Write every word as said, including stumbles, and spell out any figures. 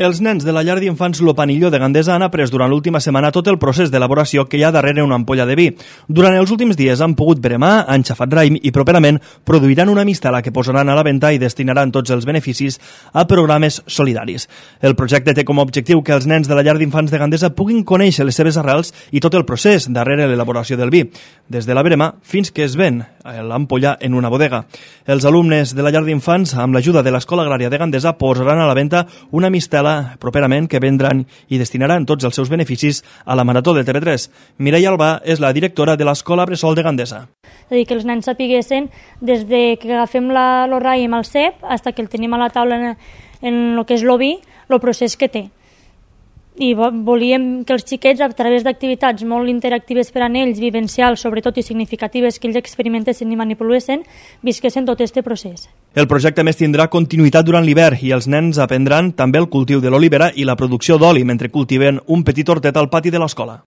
Els nens de la llar d'infants Lo Panilló de Gandesa han après durant l'última setmana tot el procés d'elaboració que hi ha darrere una ampolla de vi. Durant els últims dies han pogut bremar, han xafat raïm i properament produiran una mistela que posaran a la venda i destinaran tots els beneficis a programes solidaris. El projecte té com a objectiu que els nens de la llar d'infants de Gandesa puguin conèixer les seves arrels i tot el procés darrere l'elaboració del vi, des de la brema fins que es ven l'ampolla en una bodega. Els alumnes de la llar d'infants, amb l'ajuda de l'Escola Agrària de Gandesa, posaran a la venda una mistela properament que vendran i destinaran tots els seus beneficis a la Marató de T V tres. Mireia Albà és la directora de l'Escola Bressol de Gandesa. És a dir, que els nens sapiguessin des de que agafem la, el raïm al cep fins que el tenim a la taula en, en el que és l'oví, el procés que té. I volíem que els xiquets, a través d'activitats molt interactives per a ells, vivencials, sobretot i significatives, que ells experimentessin i manipulessin, visquessin tot aquest procés. El projecte més tindrà continuïtat durant l'hivern i els nens aprendran també el cultiu de l'olivera i la producció d'oli mentre cultiven un petit hortet al pati de l'escola.